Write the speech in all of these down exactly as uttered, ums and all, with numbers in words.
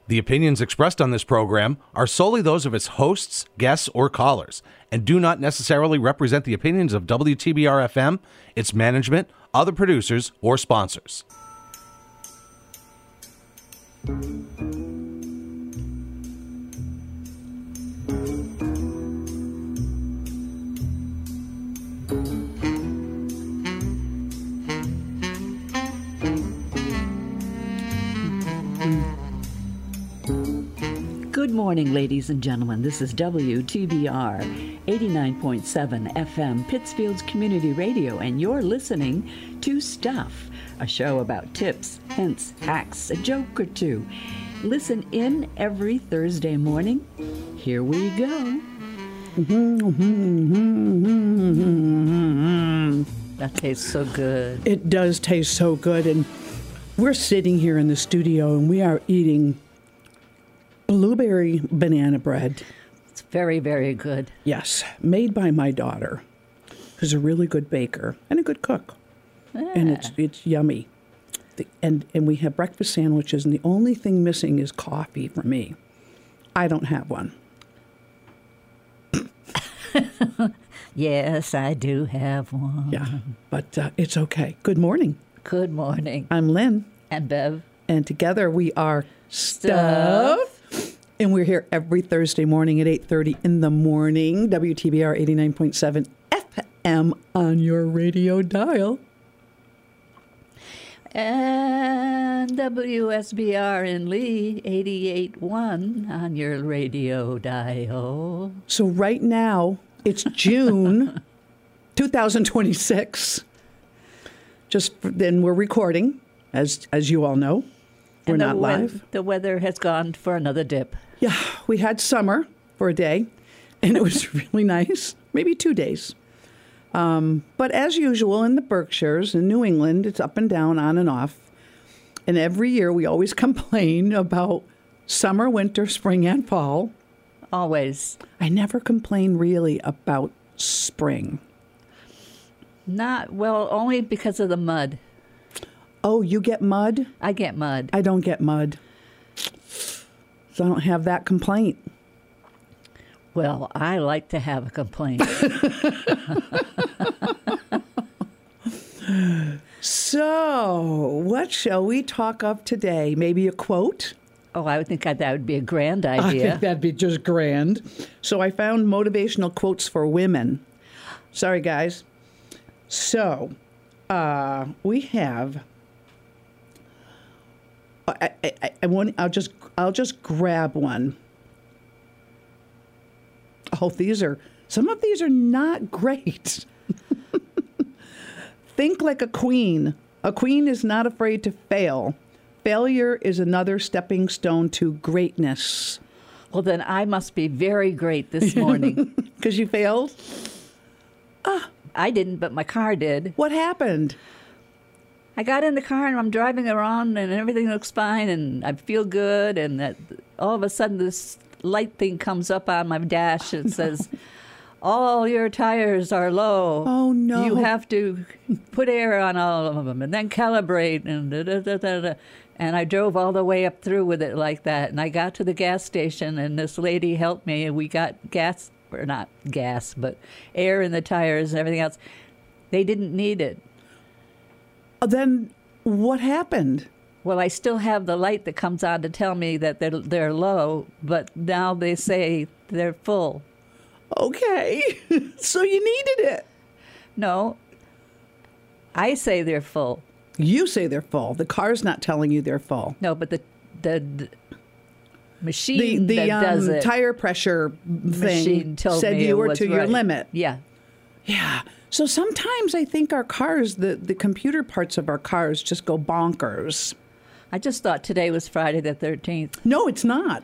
The opinions expressed on this program are solely those of its hosts, guests, or callers, and do not necessarily represent the opinions of W T B R F M, its management, other producers, or sponsors. Good morning, ladies and gentlemen. This is W T B R eighty-nine point seven F M, Pittsfield's Community Radio, and you're listening to Stuff, a show about tips, hints, hacks, a joke or two. Listen in every Thursday morning. Here we go. That tastes so good. It does taste so good, and we're sitting here in the studio, and we are eating blueberry banana bread. It's very, very good. Yes, made by my daughter, who's a really good baker and a good cook. Yeah. And it's it's yummy. The, and, and we have breakfast sandwiches, and the only thing missing is coffee for me. I don't have one. Yes, I do have one. Yeah, but uh, it's okay. Good morning. Good morning. I'm Lynn. And Bev. And together we are Stuff. Stuff. And we're here every Thursday morning at eight thirty in the morning, W T B R eighty-nine point seven F M on your radio dial. And W S B R in Lee, eighty-eight point one on your radio dial. So right now, it's June two thousand twenty-six. Just then we're recording, as as you all know. We're and not the live. We- the weather has gone for another dip. Yeah, we had summer for a day, and it was really nice. Maybe two days. Um, but as usual in the Berkshires, in New England, it's up and down, on and off. And every year we always complain about summer, winter, spring, and fall. Always. I never complain really about spring. Not, well, only because of the mud. Oh, you get mud? I get mud. I don't get mud. So I don't have that complaint. Well, I like to have a complaint. So, what shall we talk of today? Maybe a quote? Oh, I would think that would be a grand I idea. think that'd be just grand. So I found motivational quotes for women. Sorry, guys. So, uh, we have... I, I, I want. I'll just. I'll just grab one. Oh, these are. Some of these are not great. Think like a queen. A queen is not afraid to fail. Failure is another stepping stone to greatness. Well, then I must be very great this morning. Because you failed? Ah, I didn't, but my car did. What happened? I got in the car and I'm driving around and everything looks fine and I feel good, and that all of a sudden this light thing comes up on my dash and says, all your tires are low. Oh, no. You have to put air on all of them and then calibrate. And da, da, da, da, da. And I drove all the way up through with it like that. And I got to the gas station and this lady helped me and we got gas, or not gas, but air in the tires and everything else. They didn't need it. Then what happened? Well, I still have the light that comes on to tell me that they're, they're low, but now they say they're full. Okay. So you needed it. No, I say they're full. You say they're full. The car's not telling you they're full. No, but the the, the machine the, the, that does um, it, tire pressure thing machine told said me you it were was to your right. limit. Yeah. Yeah. So sometimes I think our cars, the, the computer parts of our cars just go bonkers. I just thought today was Friday the thirteenth. No, it's not.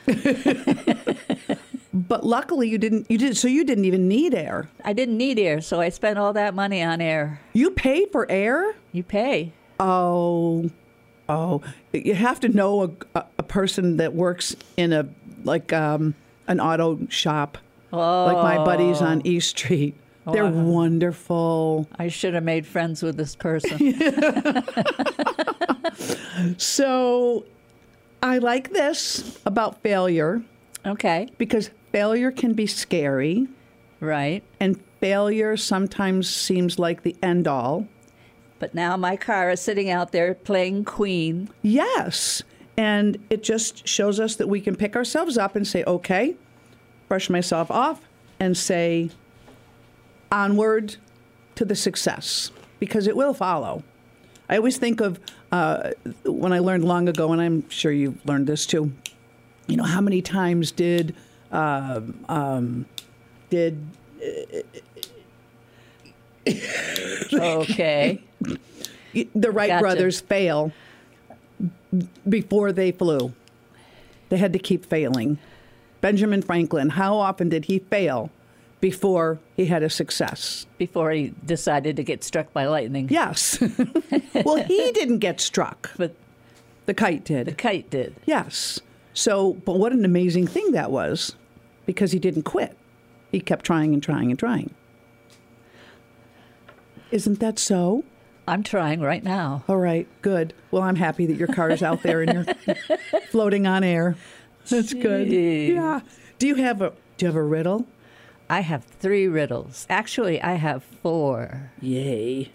But luckily you didn't, you did, so you didn't even need air. I didn't need air, so I spent all that money on air. You pay for air? You pay. Oh, oh, you have to know a, a, a person that works in a, like um, an auto shop, oh. like my buddies on East Street. They're oh, wonderful. I should have made friends with this person. So I like this about failure Okay. because failure can be scary, Right. and failure sometimes seems like the end all. But now my car is sitting out there playing Queen. Yes. And it just shows us that we can pick ourselves up and say, okay, brush myself off and say, onward to the success, because it will follow. I always think of uh, when I learned long ago, and I'm sure you've learned this too, you know, how many times did, uh, um, did, Okay. the Wright Gotcha. brothers fail before they flew? They had to keep failing. Benjamin Franklin, how often did he fail before he had a success? Before he decided to get struck by lightning. Yes. Well, he didn't get struck. But The kite did. the kite did. Yes. So, but what an amazing thing that was, because he didn't quit. He kept trying and trying and trying. Isn't that so? I'm trying right now. All right, good. Well, I'm happy that your car is out there and you're floating on air. That's good. Gee. Yeah. Do you have a Do you have a riddle? I have three riddles. Actually, I have four. Yay.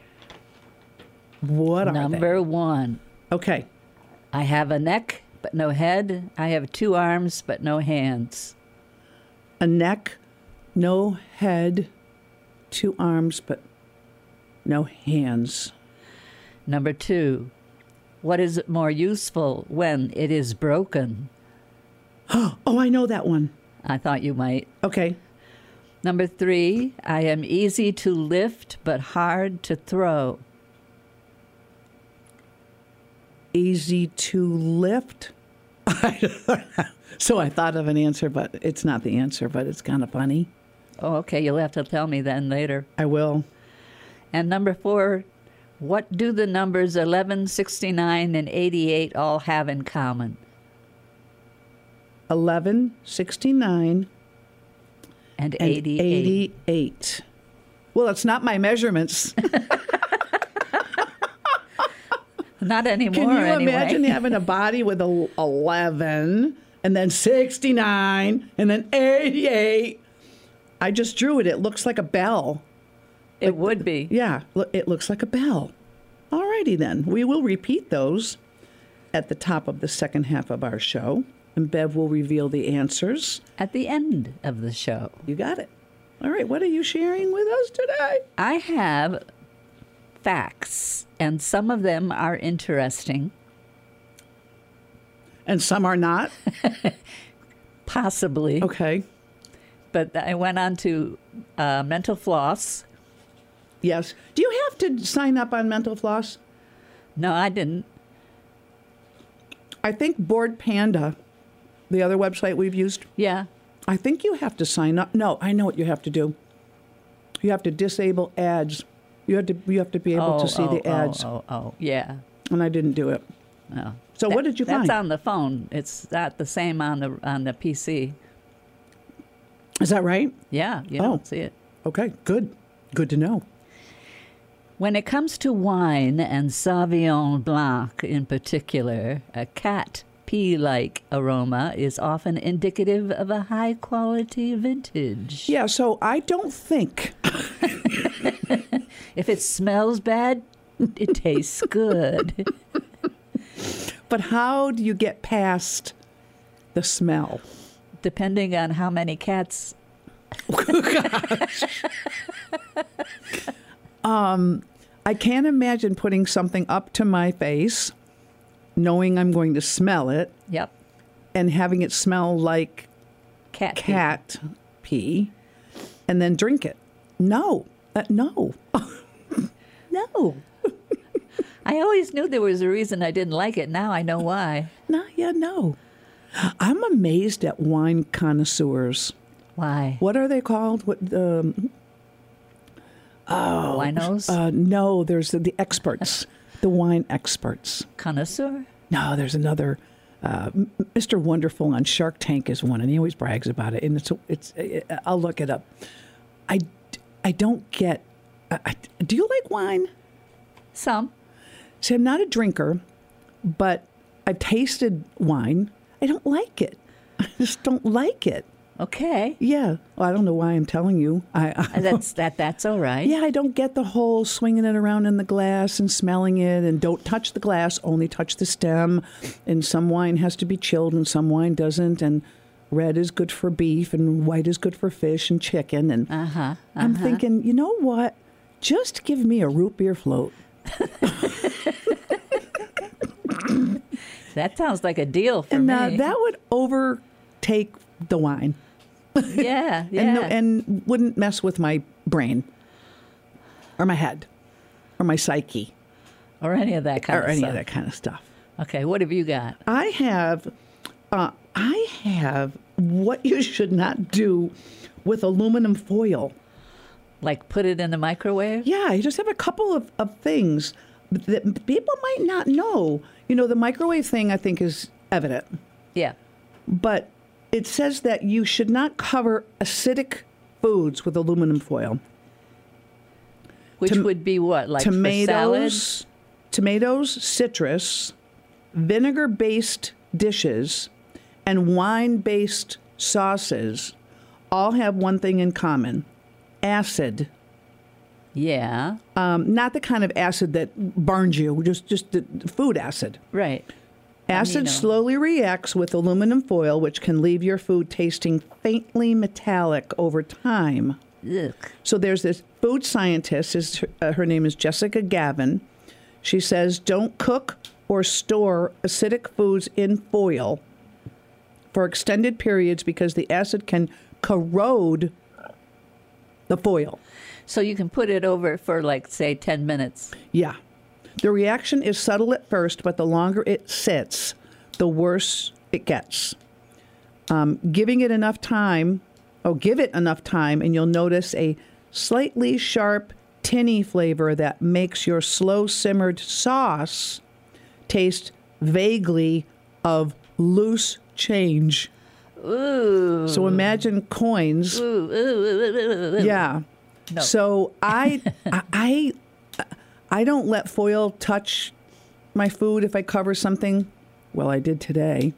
What are Number one, they? Okay. I have a neck but no head. I have two arms but no hands. A neck, no head, two arms, but no hands. Number two, what is more useful when it is broken? Oh, I know that one. I thought you might. Okay. Number three, I am easy to lift but hard to throw. Easy to lift. So I thought of an answer, but it's not the answer, but it's kind of funny. Oh, okay, you'll have to tell me then later. I will. And number four, what do the numbers eleven, sixty-nine, and eighty-eight all have in common? eleven, sixty-nine, And, and eighty-eight. eighty-eight. Well, it's not my measurements. Not anymore, Can you anyway. imagine having a body with a eleven and then sixty-nine and then eighty-eight? I just drew it. It looks like a bell. It would be. Yeah, lo- it looks like a bell. All righty then. We will repeat those at the top of the second half of our show, and Bev will reveal the answers. At the end of the show. You got it. All right, what are you sharing with us today? I have facts, and some of them are interesting, And some are not. possibly. Okay. But I went on to uh, Mental Floss. Yes. Do you have to sign up on Mental Floss? No, I didn't. I think Board Panda, the other website we've used, Yeah. I think you have to sign up. No, I know what you have to do. You have to disable ads. You have to you have to be able oh, to see oh, the ads. Oh, oh, oh, yeah. And I didn't do it. No. So That- what did you that's find? on the phone. It's not the same on the on the P C. Is that right? Yeah, you Oh. don't see it. Okay, good. Good to know. When it comes to wine and Sauvignon Blanc in particular, a cat pea-like aroma is often indicative of a high-quality vintage. Yeah, so I don't think If it smells bad, it tastes good. but how do you get past the smell? Depending on how many cats. I can't imagine putting something up to my face, knowing I'm going to smell it, Yep. and having it smell like Cat. pee. cat pee, and then drink it. No, uh, no, no, I always knew there was a reason I didn't like it. Now I know why. no, yeah, no. I'm amazed at wine connoisseurs. Why? What are they called? What um, Winos? uh, no, there's the, the experts, the wine experts. Connoisseur? No, there's another. Uh, M- Mister Wonderful on Shark Tank is one, and he always brags about it. And it's it's. uh, I'll look it up. I, I don't get. I, I, do you like wine? Some. See, I'm not a drinker, but I've tasted wine. I don't like it. I just don't like it. Okay. Yeah. Well, I don't know why I'm telling you. I, I That's that. That's all right. Yeah, I don't get the whole swinging it around in the glass and smelling it, and don't touch the glass, only touch the stem. And some wine has to be chilled and some wine doesn't. And red is good for beef and white is good for fish and chicken. And Uh-huh, uh-huh. I'm thinking, you know what? Just give me a root beer float. That sounds like a deal for And me. uh, that would overtake the wine. yeah, yeah. and, no, and wouldn't mess with my brain or my head or my psyche or any of that kind or of any stuff. of that kind of stuff. Okay, what have you got? I have, uh, I have what you should not do with aluminum foil. Like put it in the microwave? Yeah, I just have a couple of, of things that people might not know. You know, the microwave thing I think is evident, Yeah. but it says that you should not cover acidic foods with aluminum foil. Which Tom- would be what? Like for salads? tomatoes, tomatoes, citrus, vinegar-based dishes, and wine-based sauces all have one thing in common: acid. Yeah. Um, not the kind of acid that burns you, just just the food acid. Right. Acid Amino. slowly reacts with aluminum foil, which can leave your food tasting faintly metallic over time. Ugh. So there's this food scientist, is her, uh, her name is Jessica Gavin. She says, don't cook or store acidic foods in foil for extended periods because the acid can corrode the foil. So you can put it over for like, say, ten minutes. Yeah. The reaction is subtle at first, but the longer it sits, the worse it gets. Um, giving it enough time, oh, give it enough time, and you'll notice a slightly sharp, tinny flavor that makes your slow-simmered sauce taste vaguely of loose change. Ooh. So imagine coins. Ooh, ooh, ooh, ooh, ooh, ooh. Yeah. No. So I, I, I don't let foil touch my food if I cover something. Well, I did today.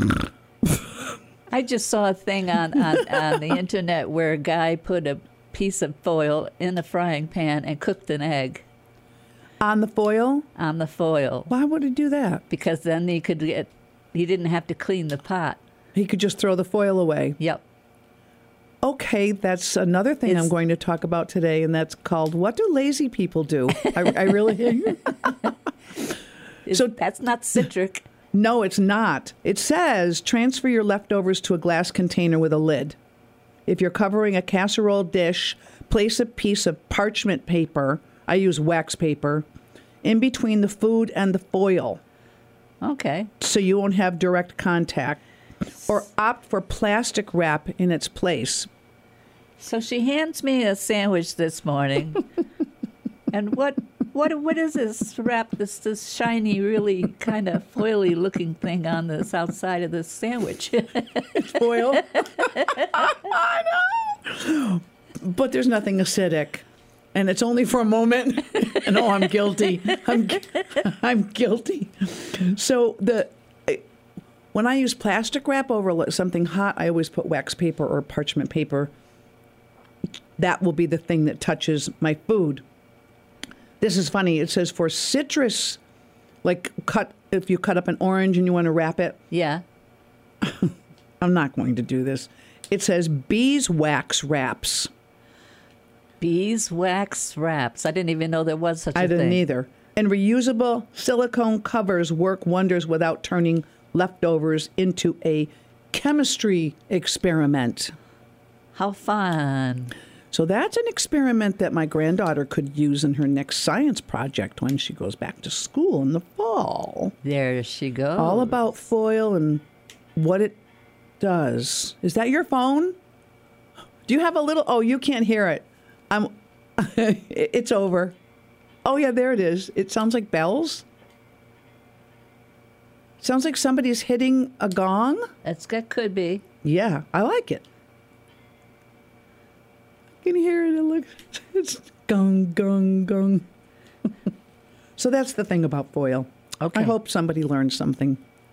I just saw a thing on, on, on the internet where a guy put a piece of foil in a frying pan and cooked an egg On the foil? on the foil Why would he do that? because then he could get, he didn't have to clean the pot. He could just throw the foil away. Yep. Okay, that's another thing It's- I'm going to talk about today, and that's called What Do Lazy People Do? I, I really... Is- So- that's not citric. No, it's not. It says transfer your leftovers to a glass container with a lid. If you're covering a casserole dish, place a piece of parchment paper, I use wax paper, in between the food and the foil Okay. so you won't have direct contact. Or opt for plastic wrap in its place. So she hands me a sandwich this morning. And what what what is this wrap, this this shiny, really kind of foily looking thing on this outside of this sandwich? Foil. I know. But there's nothing acidic. And it's only for a moment. And oh, I'm guilty. I'm, I'm guilty. So the when I use plastic wrap over something hot, I always put wax paper or parchment paper. That will be the thing that touches my food. This is funny. It says for citrus, like cut if you cut up an orange and you want to wrap it. Yeah. I'm not going to do this. It says beeswax wraps. Beeswax wraps. I didn't even know there was such a I thing. didn't either. And reusable silicone covers work wonders without turning leftovers into a chemistry experiment. How fun. So that's an experiment that my granddaughter could use in her next science project when she goes back to school in the fall. There she goes. All about foil and what it does. Is that your phone? Do you have a little... Oh, you can't hear it. I'm. It's over. Oh, yeah, there it is. It sounds like bells. Sounds like somebody's hitting a gong. That's, that could be. Yeah, I like it. Can you hear it? It looks, it's gong, gong, gong. So that's the thing about foil. Okay. I hope somebody learned something.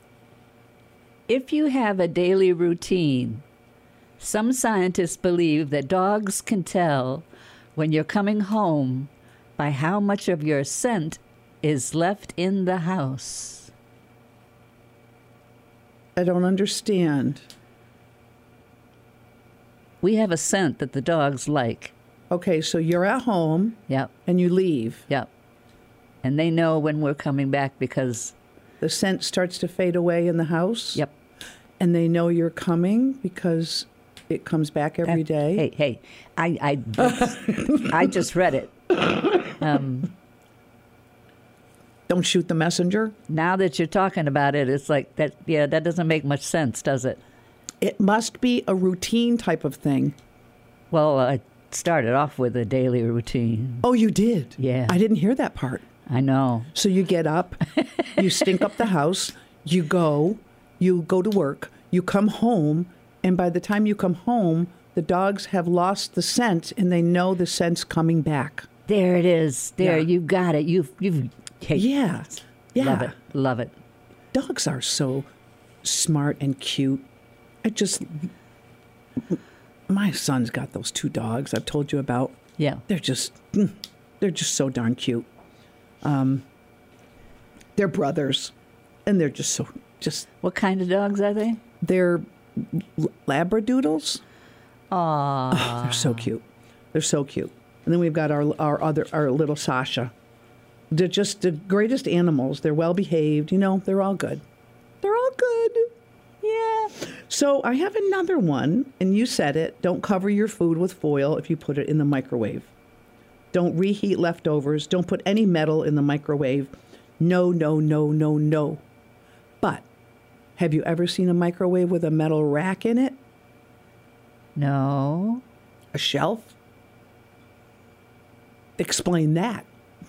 If you have a daily routine, some scientists believe that dogs can tell when you're coming home by how much of your scent is left in the house. I don't understand. We have a scent that the dogs like. Okay, so you're at home Yep, and you leave. yep. And they know when we're coming back because, The scent starts to fade away in the house. yep. And they know you're coming because it comes back every day. Hey, hey, I, I, I just read it. Um, Don't shoot the messenger. now that you're talking about it, it's like that. Yeah, that doesn't make much sense, does it? It must be a routine type of thing. Well, I started off with a daily routine. Oh, you did? Yeah. I didn't hear that part. I know. So you get up, you stink up the house, you go, you go to work, you come home, and by the time you come home, the dogs have lost the scent and they know the scent's coming back. There it is. There, Yeah. you've got it. You've, you've. Hey, Yeah. Yeah. Love it. Love it. Dogs are so smart and cute. I just. My son's got those two dogs I've told you about. Yeah. They're just. mm, They're just so darn cute. Um, they're brothers, and they're just so. Just. What kind of dogs are they? They're l- Labradoodles. Aw. They're so cute. They're so cute. And then we've got our our other our little Sasha. They're just the greatest animals. They're well behaved. You know, they're all good. They're all good. Yeah. So I have another one, and you said it. Don't cover your food with foil if you put it in the microwave. Don't reheat leftovers. Don't put any metal in the microwave. No, no, no, no, no. But have you ever seen a microwave with a metal rack in it? No. A shelf? Explain that.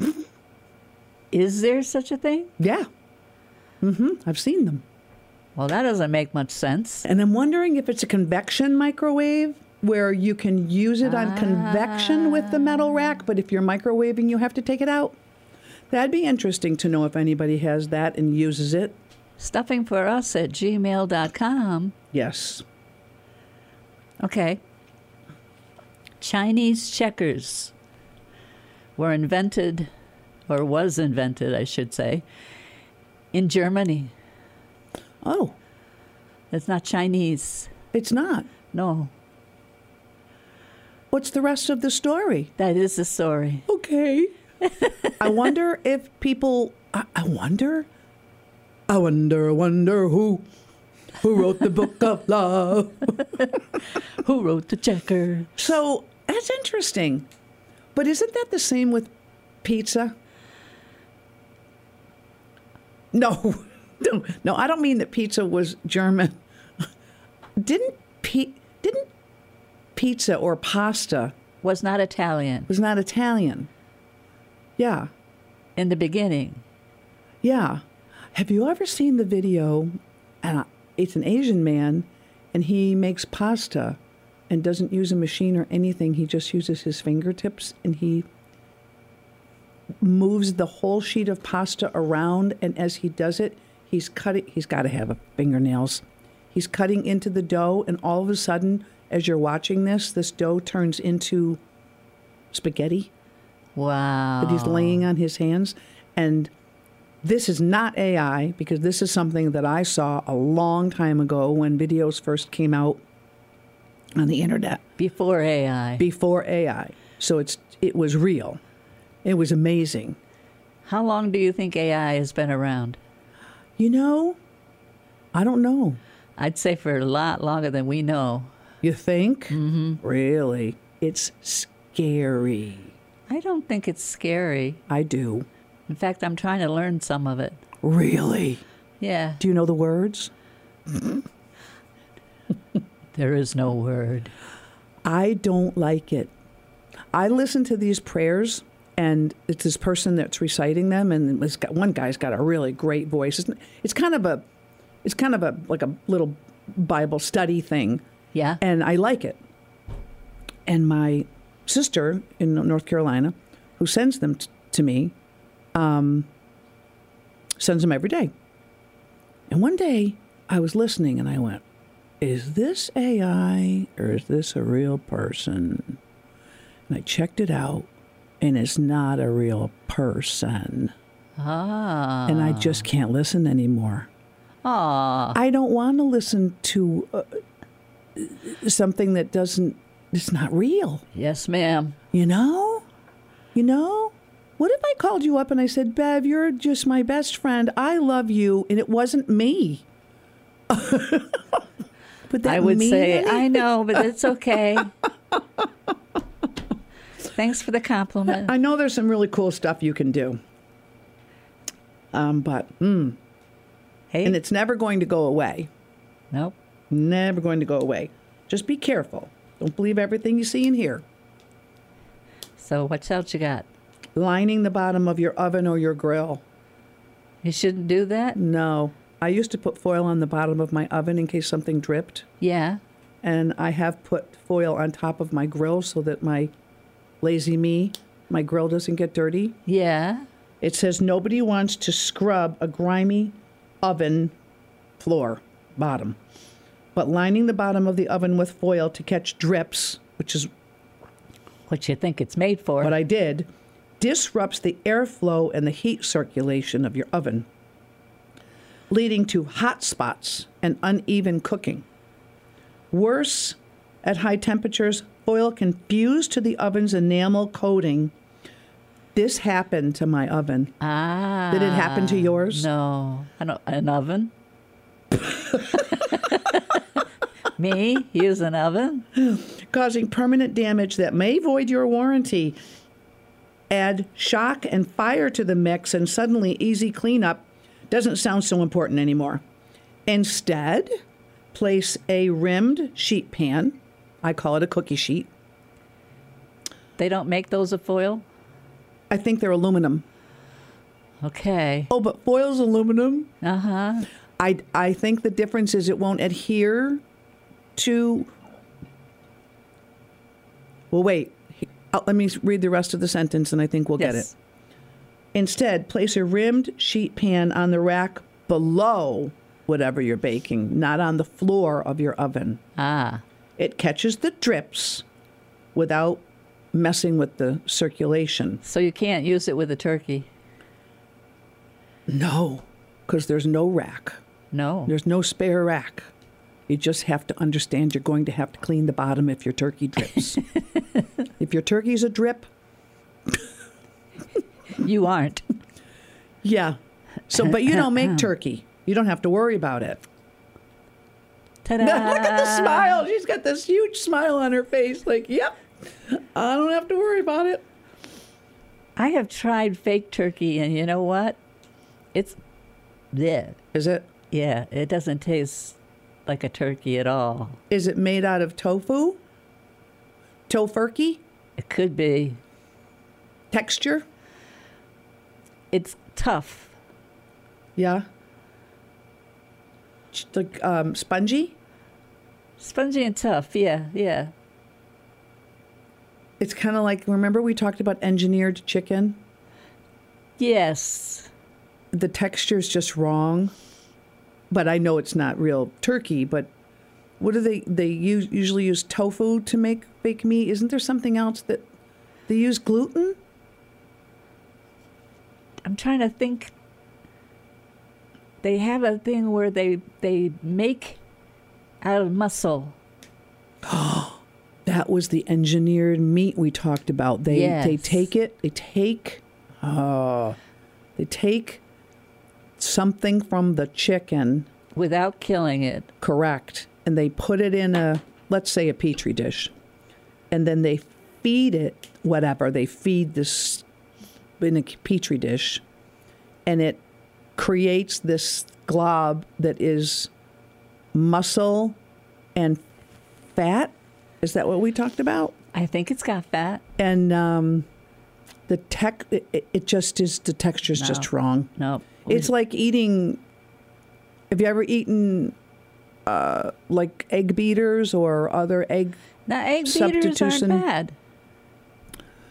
Is there such a thing? Yeah. Mm-hmm. I've seen them. Well, that doesn't make much sense. And I'm wondering if it's a convection microwave where you can use it on convection with the metal rack, but if you're microwaving, you have to take it out. That'd be interesting to know if anybody has that and uses it. Stuffing for us at gmail dot com. Yes. Okay. Chinese checkers were invented, or was invented, I should say, in Germany. Oh, It's not Chinese. it's not. No, What's the rest of the story? that is the story. Okay. I wonder if people. I, I wonder. I wonder. I wonder who. Who wrote the book of love? Who wrote the checker? So that's interesting. But isn't that the same with pizza? No. No, no, I don't mean that pizza was German. Didn't pi- didn't pizza or pasta Was not Italian was not Italian? Yeah. in the beginning. Yeah. Have you ever seen the video? And it's an Asian man, and he makes pasta and doesn't use a machine or anything. He just uses his fingertips, and he moves the whole sheet of pasta around. And as he does it, he's cutting. He's got to have a fingernails. He's cutting into the dough, and all of a sudden, as you're watching this, this dough turns into spaghetti Wow. that he's laying on his hands. And this is not A I, because this is something that I saw a long time ago when videos first came out on the internet, Before A I. before A I. So it's it was real. It was amazing. How long do you think A I has been around? You know, I don't know. I'd say for a lot longer than we know. You think? Mm-hmm. Really? It's scary. I don't think it's scary. I do. In fact, I'm trying to learn some of it. Really? Yeah. Do you know the words? There is no word. I don't like it. I listen to these prayers, and it's this person that's reciting them, and it's got, one guy's got a really great voice. It's, it's kind of a, it's kind of a like a little Bible study thing, Yeah. and I like it. And my sister in North Carolina, who sends them t- to me, um, sends them every day. And one day, I was listening and I went, is this A I or is this a real person? And I checked it out, and it's not a real person. Ah. And I just can't listen anymore. Ah. I don't want to listen to uh, something that doesn't, it's not real. Yes, ma'am. You know? You know? What if I called you up and I said, Bev, you're just my best friend. I love you. And it wasn't me. Would that I would mean say, anything? I know, but it's okay. Thanks for the compliment. I know there's some really cool stuff you can do. Um, but, mm, Hey. and it's never going to go away. Nope. Never going to go away. Just be careful. Don't believe everything you see and hear. So what else you got? Lining the bottom of your oven or your grill. You shouldn't do that? No. I used to put foil on the bottom of my oven in case something dripped. Yeah. And I have put foil on top of my grill so that my lazy me, my grill doesn't get dirty. Yeah. It says nobody wants to scrub a grimy oven floor bottom. But lining the bottom of the oven with foil to catch drips, which is What you think it's made for. what I did, disrupts the airflow and the heat circulation of your oven, leading to hot spots and uneven cooking. Worse, at high temperatures, foil can fuse to the oven's enamel coating. This happened to my oven. Ah. Did it happen to yours? No. I don't, an oven? Me? Use an oven? Causing permanent damage that may void your warranty. Add shock and fire to the mix, and suddenly easy cleanup doesn't sound so important anymore. Instead, place a rimmed sheet pan. I call it a cookie sheet. They don't make those of foil? I think they're aluminum. Okay. Oh, but foil's aluminum? Uh-huh. I, I think the difference is it won't adhere to... Well, wait. Uh, Let me read the rest of the sentence, and I think we'll get Yes. it. Instead, place a rimmed sheet pan on the rack below whatever you're baking, not on the floor of your oven. Ah. It catches the drips without messing with the circulation. So you can't use it with a turkey? No, because there's no rack. No. There's no spare rack. You just have to understand you're going to have to clean the bottom if your turkey drips. If your turkey's a drip, You aren't. yeah. So, but you don't make turkey. You don't have to worry about it. Ta-da! Look at the smile. She's got this huge smile on her face. Like, yep, I don't have to worry about it. I have tried fake turkey, and you know what? It's, bleh. Is it? Yeah, it doesn't taste like a turkey at all. Is it made out of tofu? Tofurkey? It could be. Texture? It's tough. Yeah. Ch- Like um, spongy? Spongy and tough, yeah, yeah. It's kind of like, remember we talked about engineered chicken? Yes. The texture's just wrong. But I know it's not real turkey, but what do they, they use, usually use tofu to make fake meat? Isn't there something else that they use gluten? I'm trying to think. They have a thing where they they make out of muscle. That was the engineered meat we talked about. They Yes. they take it, they take oh, they take something from the chicken, Without killing it. correct, and they put it in a, let's say a petri dish. And then they feed it whatever. They feed this in a petri dish, and it creates this glob that is muscle and fat. Is that what we talked about? I think it's got fat. And um, the tech, it, it just is, the texture's No. just wrong. No. It's like eating, have you ever eaten uh, like egg beaters or other egg? Now, egg beaters aren't substitution. bad.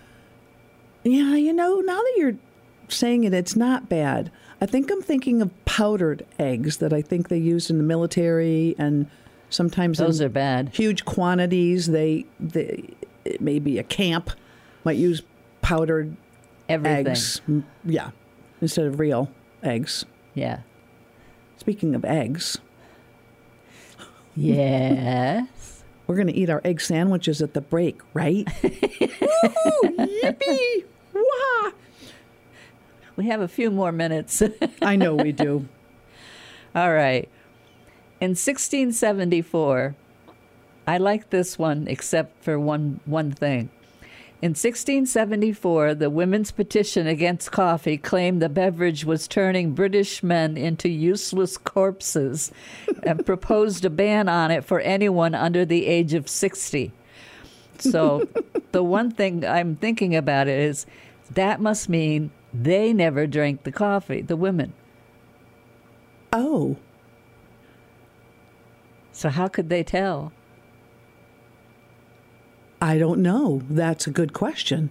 Yeah, you know, now that you're saying it, it's not bad. I think I'm thinking of powdered eggs that I think they use in the military, and sometimes Those in are bad. huge quantities. They, they it may be a camp might use powdered Everything. eggs. Mm, Yeah, instead of real eggs. Yeah. Speaking of eggs, Yes. we're going to eat our egg sandwiches at the break, right? Woo! Yippee! Wah! We have a few more minutes. I know we do. All right. In sixteen seventy-four, I like this one except for one one thing. In sixteen seventy-four, the women's petition against coffee claimed the beverage was turning British men into useless corpses and proposed a ban on it for anyone under the age of sixty. So the one thing I'm thinking about it is that must mean they never drank the coffee, the women. Oh, So how could they tell? I don't know. That's a good question.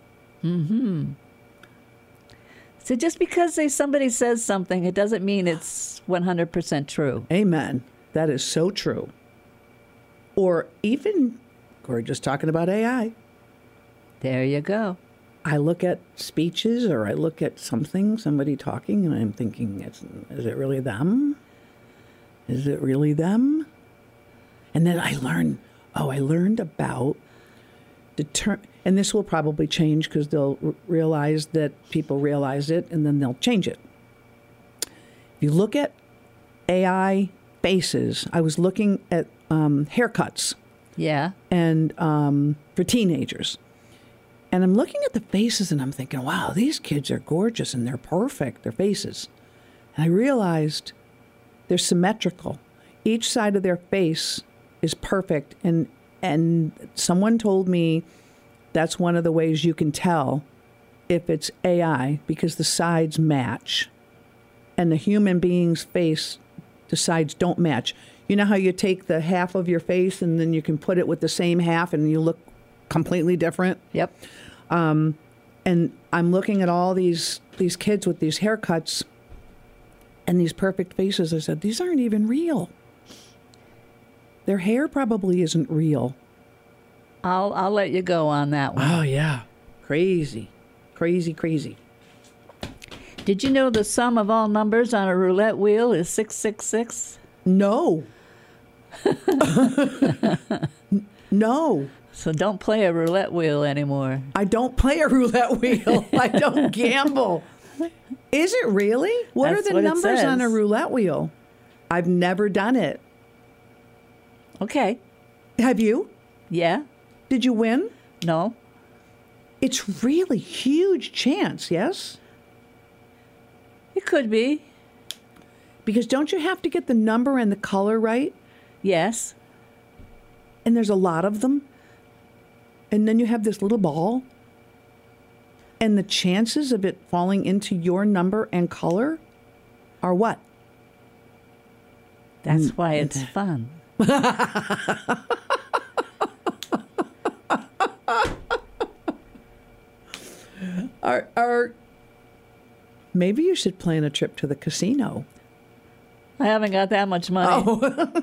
So just because they, somebody says something, it doesn't mean it's one hundred percent true. Amen. That is so true. Or even, we're just talking about A I. There you go. I look at speeches or I look at something, somebody talking, and I'm thinking, is, is it really them? Is it really them? And then I learn, oh, I learned about, deter- and this will probably change because they'll r- realize that people realize it and then they'll change it. If you look at A I faces, I was looking at um, haircuts Yeah. and um, for teenagers. And I'm looking at the faces and I'm thinking, wow, these kids are gorgeous and they're perfect, their faces. And I realized they're symmetrical. Each side of their face is perfect. And, and someone told me that's one of the ways you can tell if it's A I, because the sides match and the human being's face, the sides don't match. You know how you take the half of your face and then you can put it with the same half and you look completely different? Yep. And I'm looking at all these these kids with these haircuts and these perfect faces. I said, these aren't even real. Their hair probably isn't real. I'll I'll let you go on that one. Oh, yeah. Crazy. Crazy, crazy. Did you know the sum of all numbers on a roulette wheel is six six six? No. No. So don't play a roulette wheel anymore. I don't play a roulette wheel. I don't gamble. Is it really? What That's are the what it numbers on a says. roulette wheel? I've never done it. Okay. Have you? Yeah. Did you win? No. It's really huge chance, yes? It could be. Because don't you have to get the number and the color right? Yes. And there's a lot of them. And then you have this little ball. And the chances of it falling into your number and color are what? That's why it's fun. Are, are maybe you should plan a trip to the casino. I haven't got that much money. Oh.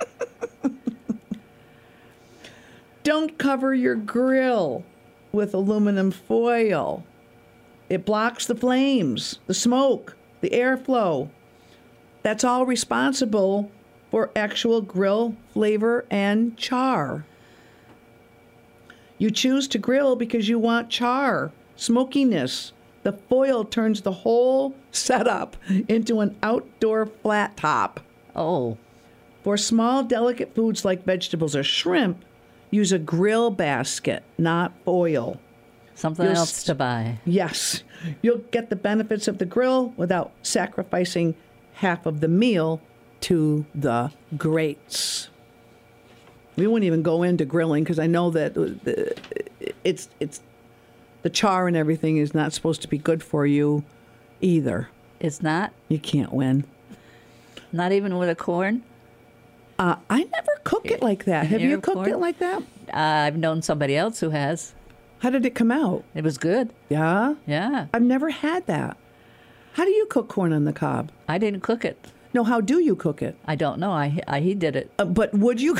Don't cover your grill with aluminum foil. It blocks the flames, the smoke, the airflow. That's all responsible for actual grill flavor and char. You choose to grill because you want char, smokiness. The foil turns the whole setup into an outdoor flat top. Oh. For small, delicate foods like vegetables or shrimp, use a grill basket, not foil. Something You'll else st- to buy. Yes, you'll get the benefits of the grill without sacrificing half of the meal to the grates. We won't even go into grilling because I know that the- it's it's the char and everything is not supposed to be good for you either. It's not? You can't win. Not even with a corn? Uh, I never cook it like that. Have you Ear cooked corn? it like that? Uh, I've known somebody else who has. How did it come out? It was good. Yeah? Yeah. I've never had that. How do you cook corn on the cob? I didn't cook it. No, how do you cook it? I don't know. I, I he did it. Uh, but would you?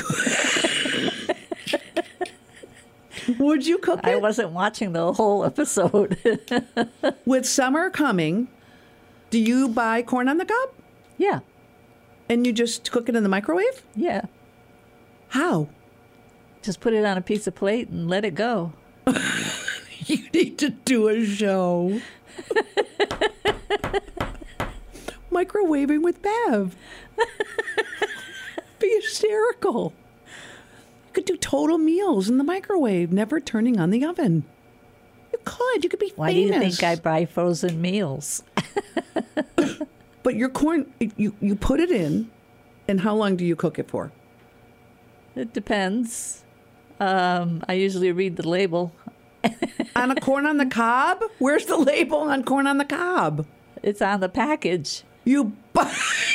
Would you cook it? I wasn't watching the whole episode. With summer coming, do you buy corn on the cob? Yeah, And you just cook it in the microwave? yeah. How? Just put it on a piece of plate and let it go. You need to do a show. Microwaving with Bev. Be hysterical. You could do total meals in the microwave, never turning on the oven. You could. You could be Why famous. do you think I buy frozen meals? But your corn, you, you put it in, and how long do you cook it for? It depends. Um, I usually read the label. On a corn on the cob? Where's the label on corn on the cob? It's on the package. You buy.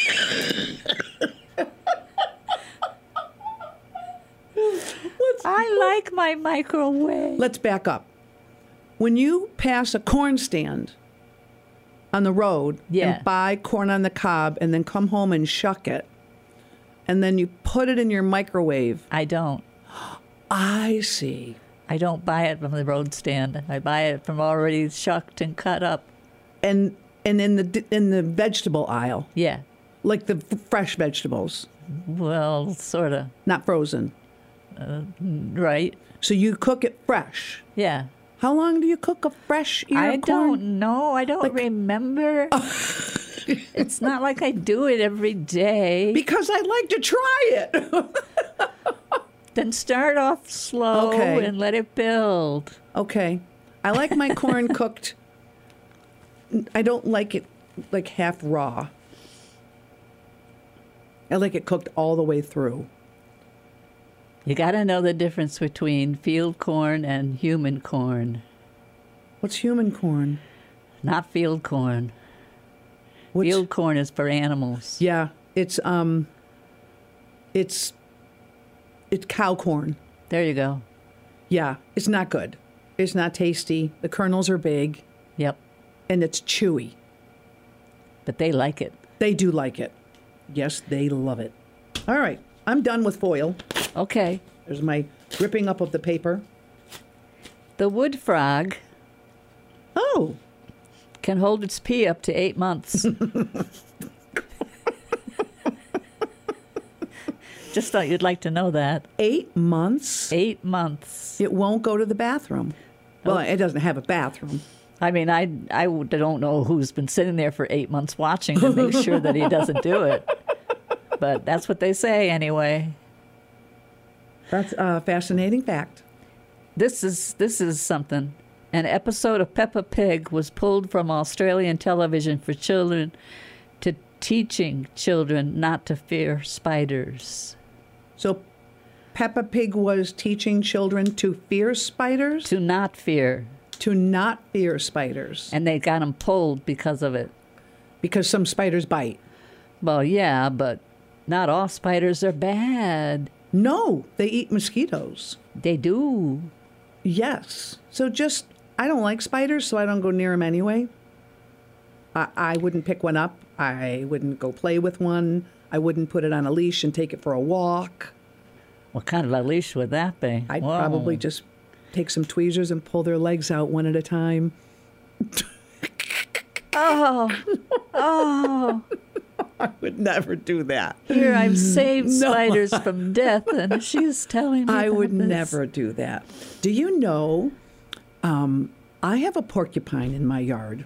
I like my microwave. Let's back up. When you pass a corn stand on the road Yeah. and buy corn on the cob and then come home and shuck it, and then you put it in your microwave. I don't. I see. I don't buy it from the road stand. I buy it from already shucked and cut up. And and in the in the vegetable aisle, Yeah. like the f- fresh vegetables, Well, sort of. not frozen. Right. So you cook it fresh. Yeah. How long do you cook a fresh ear I of corn? don't know. I don't Like- remember. It's not like I do it every day. Because I'd like to try it. Then start off slow Okay. and let it build. Okay. I like my corn cooked. I don't like it like half raw. I like it cooked all the way through. You got to know the difference between field corn and human corn, What's human corn? not field corn. What's, Field corn is for animals. Yeah, it's um it's it's cow corn. There you go. Yeah, it's not good. It's not tasty. The kernels are big Yep. and it's chewy. But they like it. They do like it. Yes, they love it. All right, I'm done with foil. Okay. There's my ripping up of the paper. The wood frog Oh, can hold its pee up to eight months. Just thought you'd like to know that. eight months? Eight months. It won't go to the bathroom. Well, it doesn't have a bathroom. I mean, I, I don't know who's been sitting there for eight months watching to make sure that he doesn't do it. But that's what they say anyway. That's a fascinating fact. This is this is something. An episode of Peppa Pig was pulled from Australian television for children to teaching children not to fear spiders. So Peppa Pig was teaching children to fear spiders? To not fear. To not fear spiders. And they got them pulled because of it. Because some spiders bite. Well, yeah, but not all spiders are bad. No, they eat mosquitoes. They do. Yes. So just, I don't like spiders, so I don't go near them anyway. I, I wouldn't pick one up. I wouldn't go play with one. I wouldn't put it on a leash and take it for a walk. What kind of a leash would that be? I'd Whoa. probably just take some tweezers and pull their legs out one at a time. Oh, oh. I would never do that. Here I've saved No. spiders from death, and she's telling me I about would this. never do that. Do you know, um, I have a porcupine in my yard.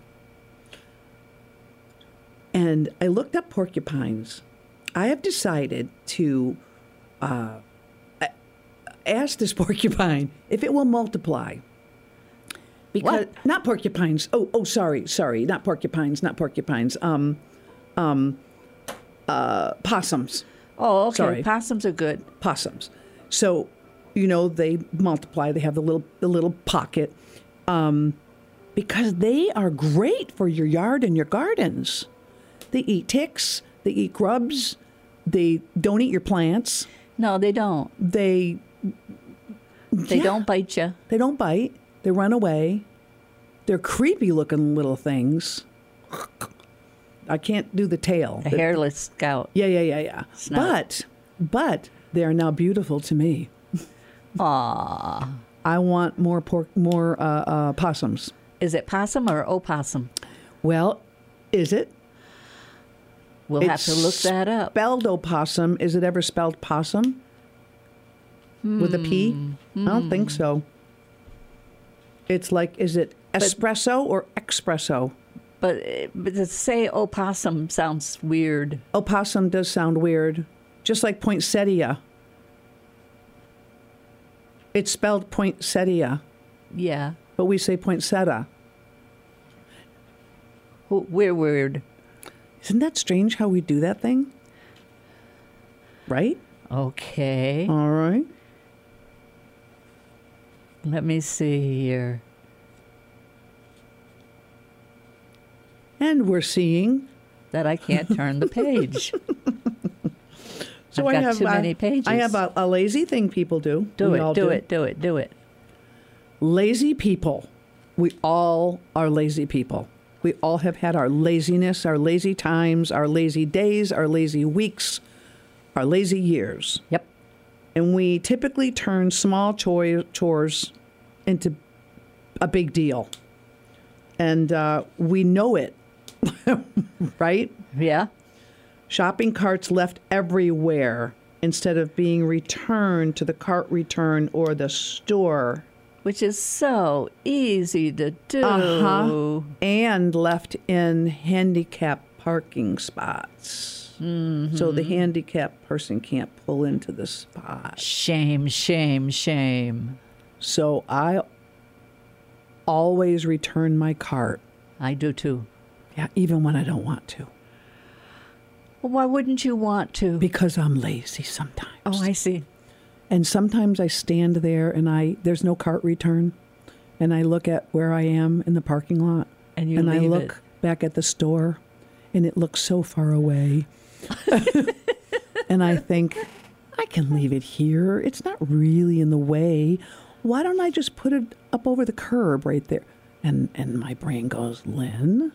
And I looked up porcupines. I have decided to uh, ask this porcupine if it will multiply. Because What? not porcupines. Oh, oh, sorry, sorry, not porcupines, not porcupines. Um, um, uh, possums. Oh, okay. Sorry. Possums are good. Possums. So, you know, they multiply. They have the little the little pocket, um, because they are great for your yard and your gardens. They eat ticks. They eat grubs. They don't eat your plants. No, they don't. They They Yeah. don't bite you. they don't bite. They run away. They're creepy looking little things. I can't do the tail. A The- hairless scout. Yeah, yeah, yeah, yeah. Snout. But, but they are now beautiful to me. Aw. I want more pork, more uh, uh, possums. Is it possum or opossum? Well, is it? We'll have to look that up. Spelled opossum. Is it ever spelled possum? With a P? I don't think so. It's like, is it espresso or espresso? But, but to say opossum sounds weird. Opossum does sound weird. Just like poinsettia. It's spelled poinsettia, Yeah. but we say poinsettia. W- We're weird. Isn't that strange how we do that thing? Right? Okay. All right. Let me see here. And we're seeing. That I can't turn the page. So I've I got have too uh, many pages. I have a, a lazy thing people do. Do We it, all do it, do it, do it. Lazy people. We all are lazy people. We all have had our laziness, our lazy times, our lazy days, our lazy weeks, our lazy years. Yep. And we typically turn small chore, chores into a big deal. And uh, we know it, right? Yeah. Shopping carts left everywhere instead of being returned to the cart return or the store. Which is so easy to do. Uh-huh. And left in handicap parking spots. Mm-hmm. So the handicapped person can't pull into the spot. Shame, shame, shame. So I always return my cart. I do too. Yeah, even when I don't want to. Well, why wouldn't you want to? Because I'm lazy sometimes. Oh, I see. And sometimes I stand there and I there's no cart return. And I look at where I am in the parking lot. And you and I leave look it. back at the store and it looks so far away. And I think, I can leave it here. It's not really in the way. Why don't I just put it up over the curb right there? And and my brain goes, Lynn,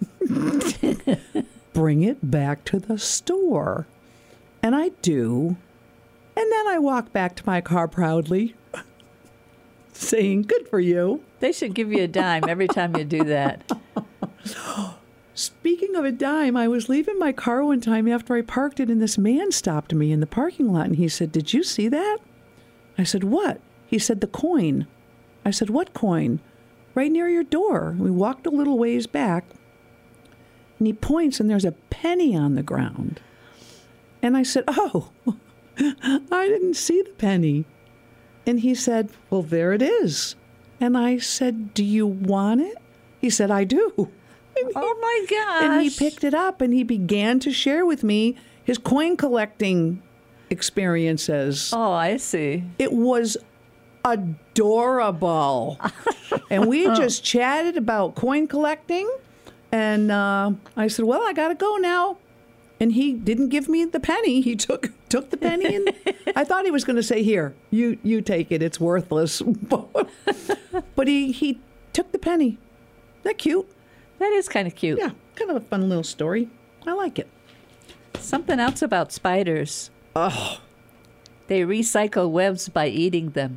bring it back to the store. And I do. And then I walk back to my car proudly, saying, good for you. They should give you a dime every time you do that. Speaking of a dime, I was leaving my car one time after I parked it, and this man stopped me in the parking lot, and he said, did you see that? I said, what? He said, the coin. I said, what coin? Right near your door. We walked a little ways back, and he points, and there's a penny on the ground. And I said, oh, I didn't see the penny. And he said, well, there it is. And I said, do you want it? He said, I do. And he, Oh my gosh. and he picked it up and he began to share with me his coin collecting experiences. Oh, I see. It was adorable. And we just chatted about coin collecting. And uh, I said, well, I got to go now. And he didn't give me the penny. He took took the penny, and I thought he was going to say, "Here, you you take it. It's worthless." But he he took the penny. Isn't that cute? That is kind of cute. Yeah, kind of a fun little story. I like it. Something else about spiders. Oh, They recycle webs by eating them.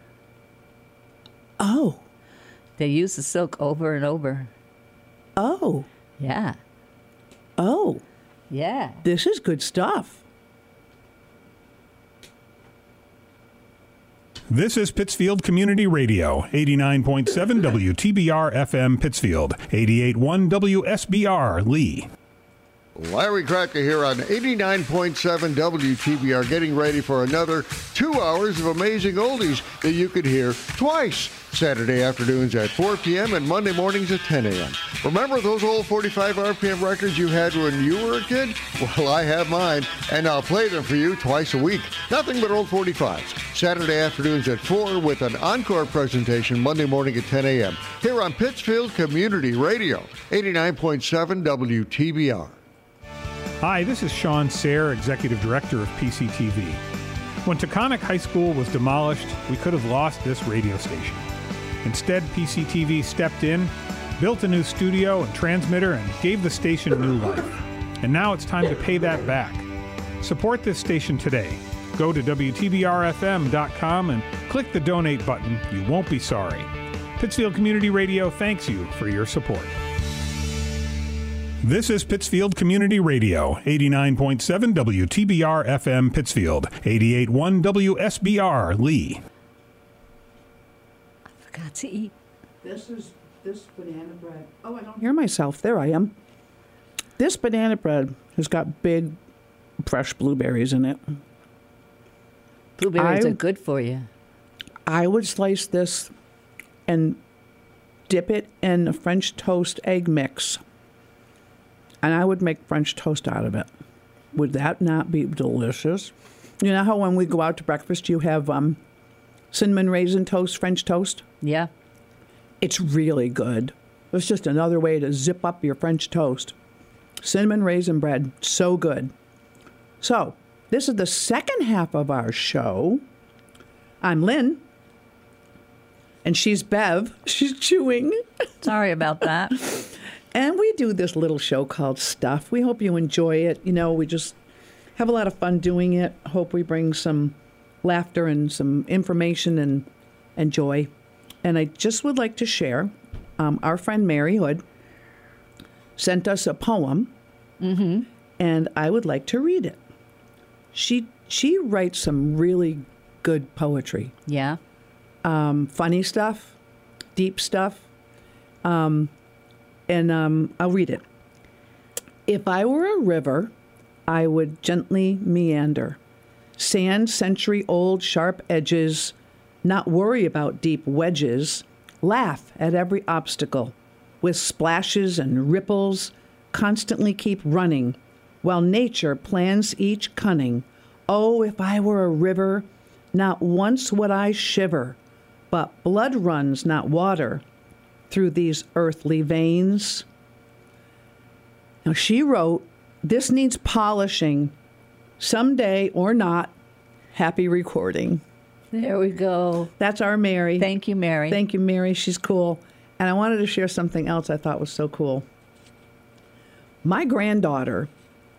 oh, They use the silk over and over. oh, Yeah. oh! Yeah. This is good stuff. This is Pittsfield Community Radio, eighty-nine point seven W T B R F M Pittsfield, eighty-eight point one W S B R Lee. Larry Cracker here on eighty-nine point seven W T B R, getting ready for another two hours of amazing oldies that you could hear twice. Saturday afternoons at four p.m. and Monday mornings at ten a.m. Remember those old forty-five R P M records you had when you were a kid? Well, I have mine, and I'll play them for you twice a week. Nothing but old forty-fives. Saturday afternoons at four with an encore presentation Monday morning at ten a.m. here on Pittsfield Community Radio, eighty-nine point seven W T B R. Hi, this is Sean Sayre, Executive Director of P C T V. When Taconic High School was demolished, we could have lost this radio station. Instead, P C T V stepped in, built a new studio and transmitter, and gave the station new life. And now it's time to pay that back. Support this station today. Go to W T B R F M dot com and click the donate button. You won't be sorry. Pittsfield Community Radio thanks you for your support. This is Pittsfield Community Radio, eighty-nine point seven W T B R F M Pittsfield, eighty-eight point one W S B R Lee. I forgot to eat. This is this banana bread. Oh, I don't hear myself. There I am. This banana bread has got big, fresh blueberries in it. Blueberries I, are good for you. I would slice this and dip it in a French toast egg mix. And I would make French toast out of it. Would that not be delicious? You know how when we go out to breakfast, you have um, cinnamon raisin toast, French toast? Yeah. It's really good. It's just another way to zip up your French toast. Cinnamon raisin bread, so good. So, this is the second half of our show. I'm Lynn. And she's Bev. She's chewing. Sorry about that. And we do this little show called Stuff. We hope you enjoy it. You know, we just have a lot of fun doing it. Hope we bring some laughter and some information and, and joy. And I just would like to share, um, our friend Mary Hood sent us a poem, Mm-hmm. and I would like to read it. She she writes some really good poetry. Yeah. Um, funny stuff, deep stuff. Um, and um, I'll read it. If I were a river, I would gently meander. Sand century-old sharp edges, not worry about deep wedges. Laugh at every obstacle. With splashes and ripples, constantly keep running, while nature plans each cunning. Oh, if I were a river, not once would I shiver, but blood runs, not water, through these earthly veins. Now, she wrote, this needs polishing. Someday or not, happy recording. There we go. That's our Mary. Thank you, Mary. Thank you, Mary. She's cool. And I wanted to share something else I thought was so cool. My granddaughter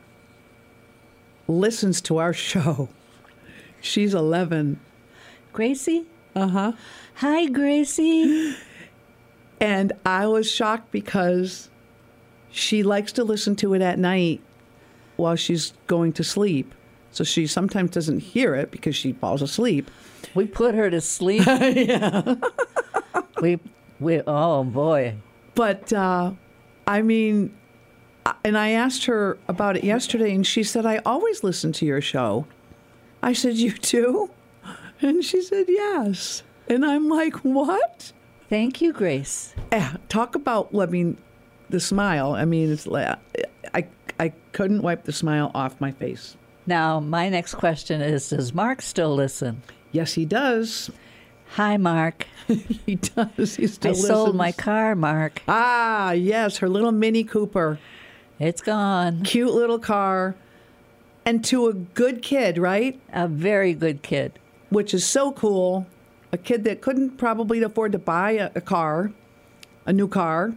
listens to our show. She's eleven. Gracie? Uh-huh. Hi, Gracie. And I was shocked because she likes to listen to it at night while she's going to sleep. So she sometimes doesn't hear it because she falls asleep. We put her to sleep. Yeah. we, we, oh, boy. But, uh, I mean, and I asked her about it yesterday, and she said, I always listen to your show. I said, you do? And she said, yes. And I'm like, what? Thank you, Grace. Yeah, talk about, I mean, the smile. I mean, it's like, I, I couldn't wipe the smile off my face. Now, my next question is, does Mark still listen? Yes, he does. Hi, Mark. He does. He still I listens. sold my car, Mark. Ah, yes, her little Mini Cooper. It's gone. Cute little car. And to a good kid, right? A very good kid. Which is so cool. A kid that couldn't probably afford to buy a, a car, a new car.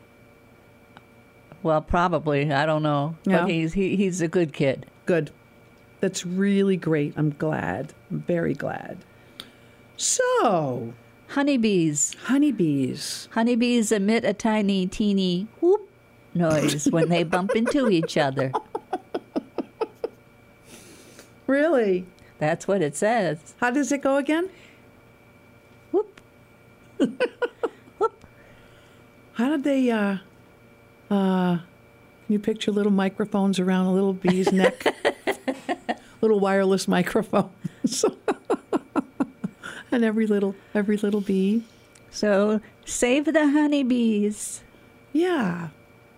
Well, probably. I don't know. Yeah. But he's, he, he's a good kid. Good. That's really great. I'm glad. I'm very glad. So, Honeybees. honeybees. Honeybees emit a tiny, teeny whoop noise when they bump into each other. Really? That's what it says. How does it go again? Whoop. How did they, uh, uh, can you picture little microphones around a little bee's neck? Little wireless microphones. And every little, every little bee. So, save the honeybees. Yeah.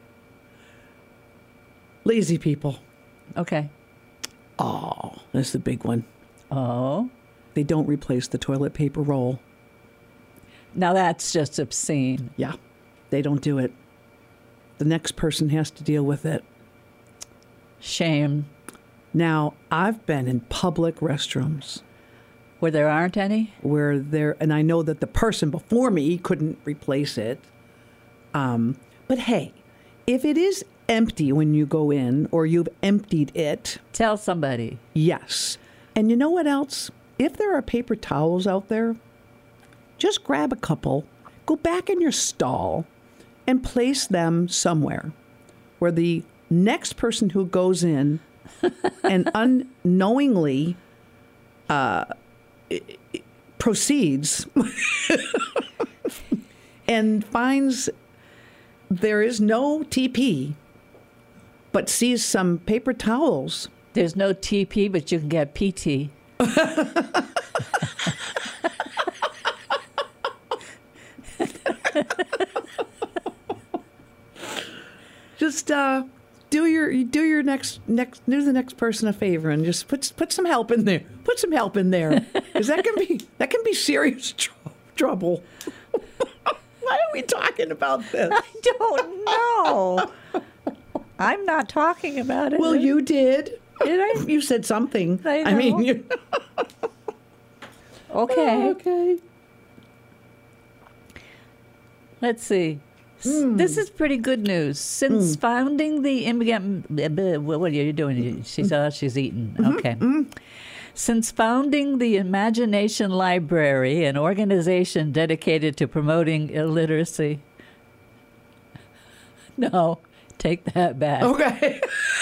Lazy people. Okay. Oh, that's the big one. Oh. They don't replace the toilet paper roll. Now that's just obscene. Yeah, they don't do it. The next person has to deal with it. Shame. Now, I've been in public restrooms Where there aren't any? where there, and I know that the person before me couldn't replace it, Um, but hey, if it is empty when you go in or you've emptied it, Tell somebody. yes. And you know what else? If there are paper towels out there, just grab a couple, go back in your stall, and place them somewhere where the next person who goes in and unknowingly uh, proceeds and finds there is no T P, but sees some paper towels. There's no T P, but you can get P T. Just uh, do your do your next next do the next person a favor and just put put some help in there. Put some help in there, because that can be that can be serious tr- trouble. Why are we talking about this? I don't know. I'm not talking about it. Well, you did. Did I? You said something. I I mean, know. you Okay. okay. Let's see. S- This is pretty good news. Since founding the immigrant, what are you doing? She's uh, she's eating. Okay. Since founding the Imagination Library, an organization dedicated to promoting illiteracy. No, take that back. Okay.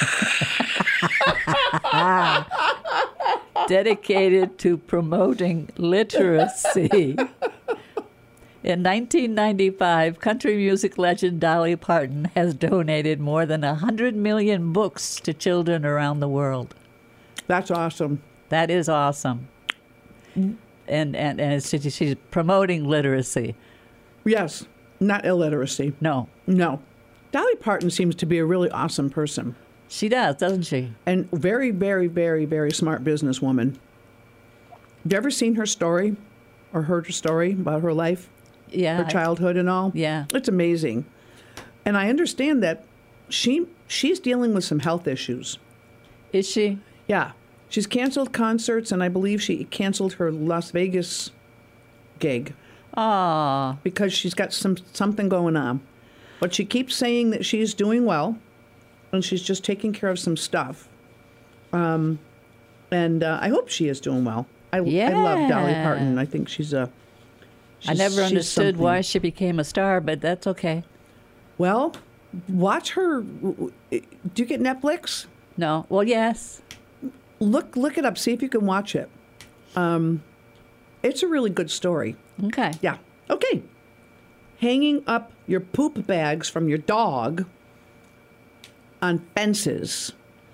Dedicated to promoting literacy. In nineteen ninety-five, country music legend Dolly Parton has donated more than one hundred million books to children around the world. That's awesome. That is awesome. And and, and it's, she's promoting literacy. Yes, not illiteracy. No, No. Dolly Parton seems to be a really awesome person she does, doesn't she? and very, very, very, very smart businesswoman. Have you ever seen her story or heard her story about her life, Yeah. her childhood and all? Yeah. It's amazing. And I understand that she she's dealing with some health issues. Is she? Yeah. She's canceled concerts, and I believe she canceled her Las Vegas gig Aw. because she's got some something going on. But she keeps saying that she's doing well, and she's just taking care of some stuff. Um, and uh, I hope she is doing well. I, I love Dolly Yeah. Parton. I think she's a. I she's- never she's understood something. why she became a star, but that's okay. Well, watch her. Do you get Netflix? No. Well, yes. Look, look it up. See if you can watch it. Um, it's a really good story. Okay. Yeah. Okay. Hanging up your poop bags from your dog on fences.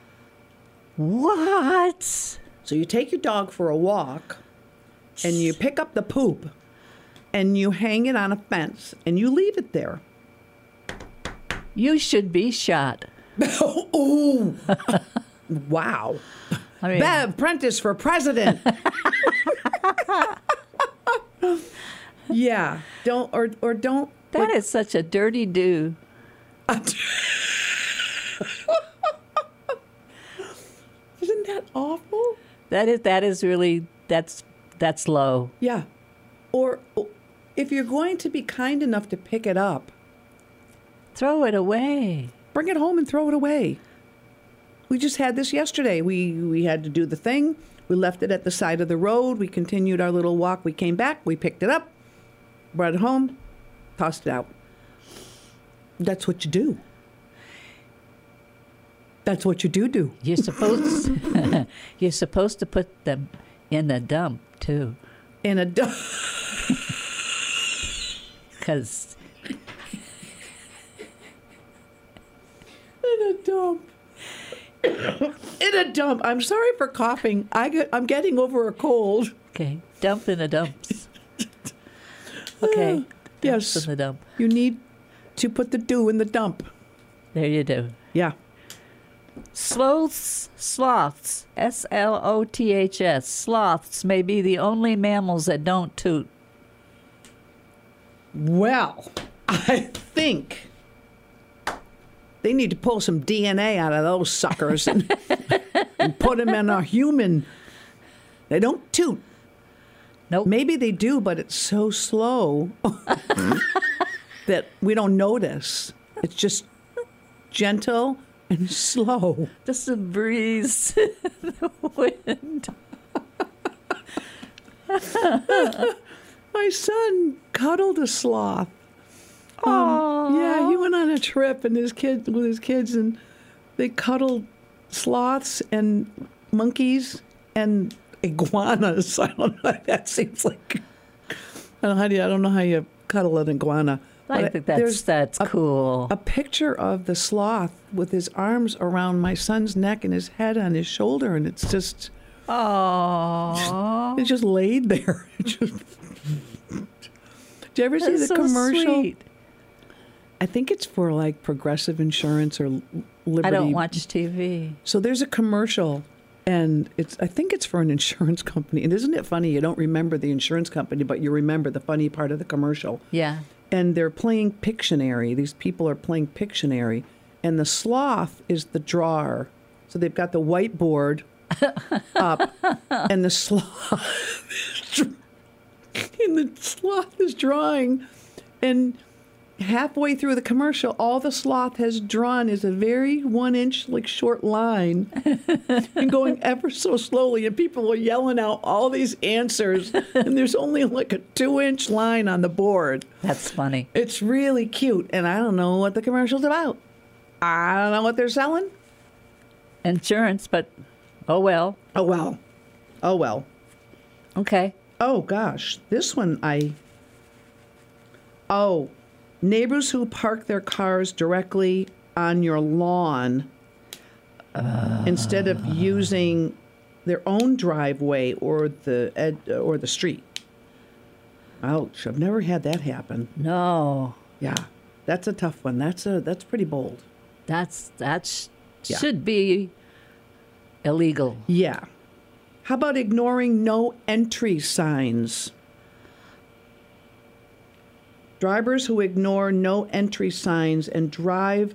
What? So you take your dog for a walk and you pick up the poop and you hang it on a fence and you leave it there. You should be shot. Ooh. Wow. I mean, Bev Prentice for president. Yeah. Don't or or don't that is such a dirty do. Isn't that awful? That is that is really that's that's low. Yeah. Or if you're going to be kind enough to pick it up, Throw it away. bring it home and throw it away. We just had this yesterday. We we had to do the thing. We left it at the side of the road. We continued our little walk. We came back. We picked it up, brought it home, tossed it out. That's what you do. That's what you do do. You're supposed you're supposed to put them in the dump too, In a du- because in a dump. In a dump. I'm sorry for coughing. I get, I'm getting over a cold. okay, dump in the dumps. Okay, Yes. dumps in the dump. You need to put the do in the dump. There you do. Yeah. Sloths, sloths, S L O T H S, sloths may be the only mammals that don't toot. Well, I think they need to pull some D N A out of those suckers and, and put them in a human. They don't toot. Nope. Maybe they do, but it's so slow. that we don't notice. It's just gentle and slow. Just a breeze, the wind. My son cuddled a sloth. Um, yeah, he went on a trip and his kid with his kids, and they cuddled sloths and monkeys and iguanas. I don't know. That seems like I don't know how do you, I don't know how you cuddle an iguana. I But think that's there's that's a, cool. A picture of the sloth with his arms around my son's neck and his head on his shoulder, and it's just Oh, it's just laid there. It just, did you ever see the so commercial? Sweet. I think it's for like Progressive Insurance or Liberty. I don't watch T V. So there's a commercial, and it's I think it's for an insurance company. And isn't it funny? You don't remember the insurance company, but you remember the funny part of the commercial. Yeah. And they're playing Pictionary. These people are playing Pictionary, and the sloth is the drawer. So they've got the whiteboard up, and the sloth, and the sloth is drawing, and halfway through the commercial, all the sloth has drawn is a very one-inch, like, short line, and going ever so slowly, and people are yelling out all these answers, and there's only like a two-inch line on the board. That's funny. It's really cute, and I don't know what the commercial's about. I don't know what they're selling. Insurance, but oh well. Oh, well. Oh, well. Okay. Oh, gosh. This one, I... Oh, neighbors who park their cars directly on your lawn uh. instead of using their own driveway or the ed, or the street. Ouch. I've never had that happen. No. Yeah. That's a tough one. That's a that's pretty bold. That's that's Yeah. should be illegal. Yeah. How about ignoring no entry signs? Drivers who ignore no entry signs and drive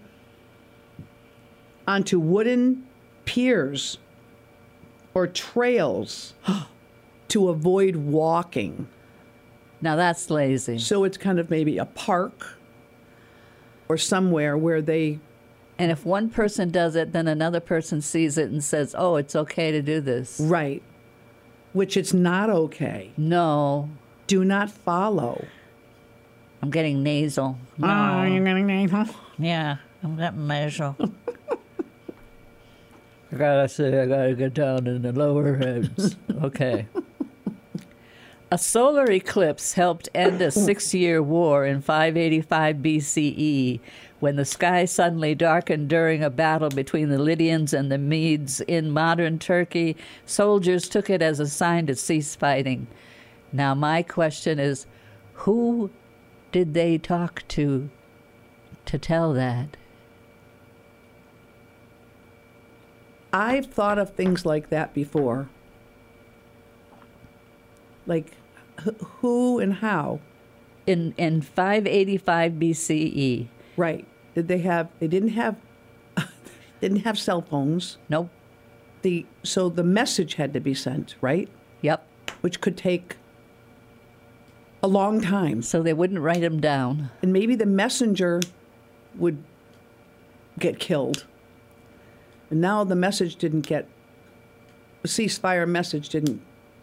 onto wooden piers or trails to avoid walking. Now that's lazy. So it's kind of maybe a park or somewhere where they... And if one person does it, then another person sees it and says, oh, it's okay to do this. Right. Which it's not okay. No. Do not follow. I'm getting nasal. No. Oh, you're getting nasal? Yeah, I'm getting nasal. I gotta say, I gotta get down in the lower heads. Okay. A solar eclipse helped end a six-year war in five eighty-five B C E when the sky suddenly darkened during a battle between the Lydians and the Medes in modern Turkey. Soldiers took it as a sign to cease fighting. Now, my question is, who did they talk to to tell that? I've thought of things like that before. Like, wh- who and how? In in five eighty-five B C E. Right. Did they have, they didn't have, didn't have cell phones. Nope. The, so the message had to be sent, right? Yep. Which could take a long time. So they wouldn't write them down. And maybe the messenger would get killed. And now the message didn't get, the ceasefire message didn't,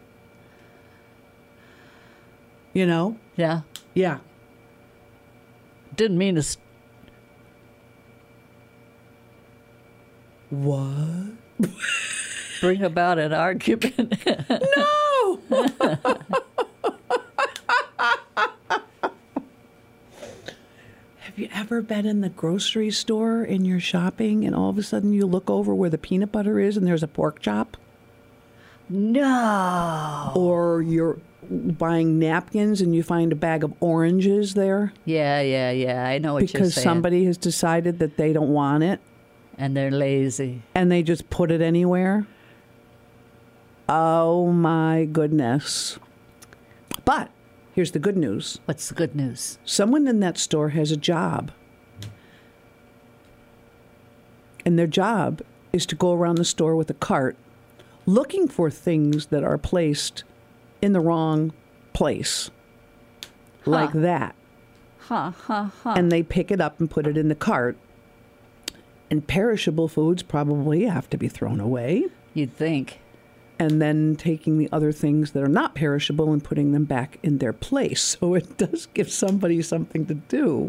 you know? Yeah. Yeah. Didn't mean to. St- What? bring about an argument. No! Have you ever been in the grocery store and you're shopping and all of a sudden you look over where the peanut butter is and there's a pork chop? No. Or you're buying napkins and you find a bag of oranges there Yeah, yeah, yeah. I know what you're because saying. somebody has decided that they don't want it And they're lazy. and they just put it anywhere. Oh my goodness. But here's the good news. What's the good news? Someone in that store has a job. And their job is to go around the store with a cart looking for things that are placed in the wrong place. Like that. Huh, huh, huh. And they pick it up and put it in the cart. And perishable foods probably have to be thrown away. You'd think. And then taking the other things that are not perishable and putting them back in their place. So it does give somebody something to do.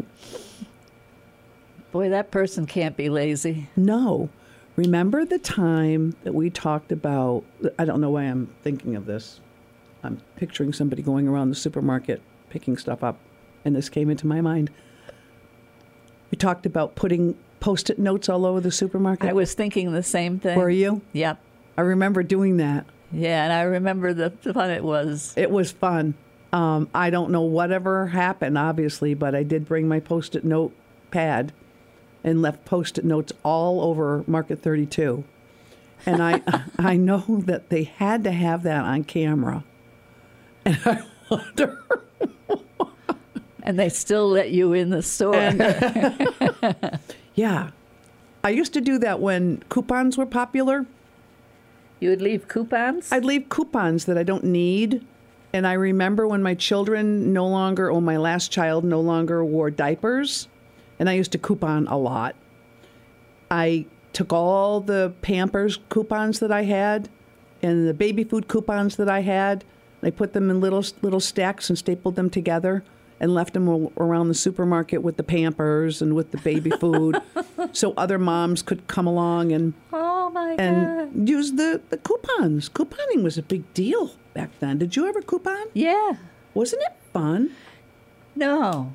Boy, that person can't be lazy. No. Remember the time that we talked about, I don't know why I'm thinking of this. I'm picturing somebody going around the supermarket picking stuff up, and this came into my mind. We talked about putting Post-it notes all over the supermarket. I was thinking the same thing. Were you? Yep. I remember doing that. Yeah, and I remember the fun it was. It was fun. Um, I don't know whatever happened, obviously, but I did bring my Post-it note pad and left Post-it notes all over Market thirty-two. And I I know that they had to have that on camera. And I wonder... And they still let you in the store. And, yeah. I used to do that when coupons were popular. You would leave coupons? I'd leave coupons that I don't need. And I remember when my children no longer, or my last child no longer wore diapers, and I used to coupon a lot. I took all the Pampers coupons that I had and the baby food coupons that I had. I put them in little little stacks and stapled them together and left them around the supermarket with the Pampers and with the baby food so other moms could come along and oh my and God. use the, the coupons. Couponing was a big deal back then. Did you ever coupon? Yeah. Wasn't it fun? No.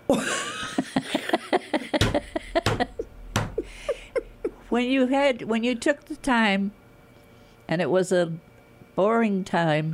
When you had when you took the time, and it was a boring time,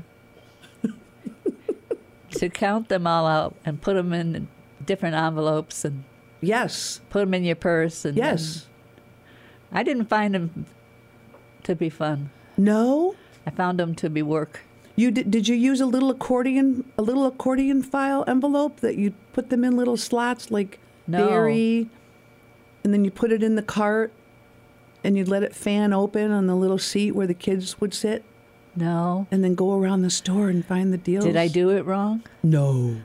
to count them all out and put them in different envelopes and Yes. put them in your purse. And Yes. and I didn't find them to be fun. No? I found them to be work. You did, did you use a little accordion, a little accordion file envelope that you put them in little slots like No. dairy, and then you put it in the cart, and you'd let it fan open on the little seat where the kids would sit, No. and then go around the store and find the deals? Did I do it wrong? No.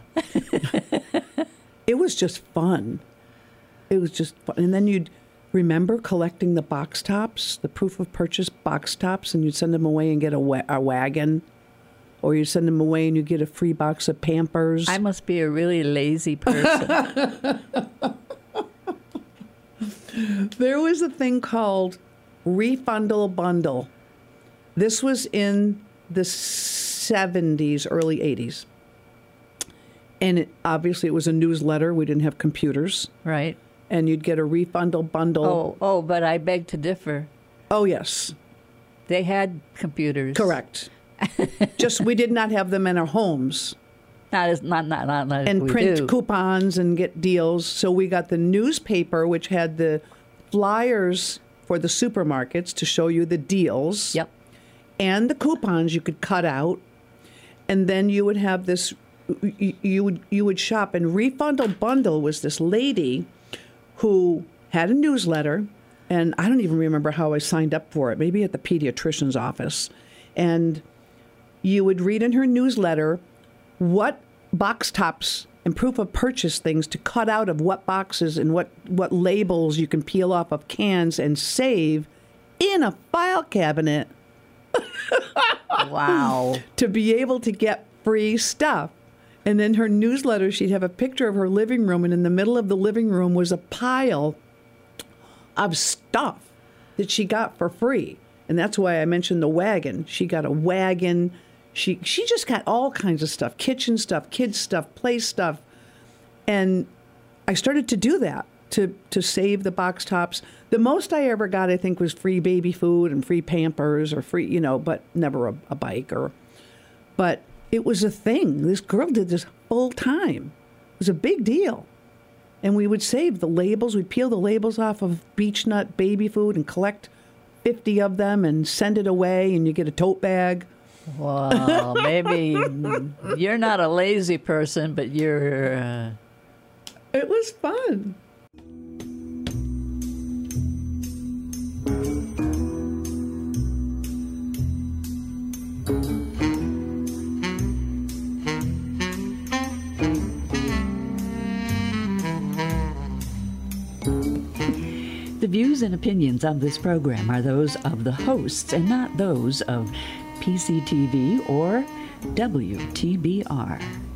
It was just fun. It was just fun. And then you'd remember collecting the box tops, the proof of purchase box tops, and you'd send them away and get a, wa- a wagon. Or you send them away and you get a free box of Pampers. I must be a really lazy person. There was a thing called Refundle Bundle. This was in the seventies, early eighties. And it, obviously it was a newsletter. We didn't have computers. Right. And you'd get a Refundle Bundle. Oh, oh, but I beg to differ. Oh, yes. They had computers. Correct. Just we did not have them in our homes. Not as not not not like And we print do. coupons and get deals. So we got the newspaper, which had the flyers for the supermarkets to show you the deals. Yep. And the coupons you could cut out. And then you would have this, you, you would you would shop. And Refundle Bundle was this lady who had a newsletter. And I don't even remember how I signed up for it. Maybe at the pediatrician's office. And you would read in her newsletter what box tops and proof of purchase things to cut out of what boxes and what, what labels you can peel off of cans and save in a file cabinet Wow. to be able to get free stuff. And in her newsletter, she'd have a picture of her living room, and in the middle of the living room was a pile of stuff that she got for free. And that's why I mentioned the wagon. She got a wagon. She she just got all kinds of stuff, kitchen stuff, kids stuff, play stuff. And I started to do that to, to save the box tops. The most I ever got, I think, was free baby food and free Pampers or free, you know, but never a, a bike. or. But it was a thing. This girl did this full time. It was a big deal. And we would save the labels. We'd peel the labels off of Beech Nut baby food and collect fifty of them and send it away, and you get a tote bag. Well, maybe you're not a lazy person, but you're. Uh... It was fun. views and opinions of this program are those of the hosts and not those of P C T V or W T B R.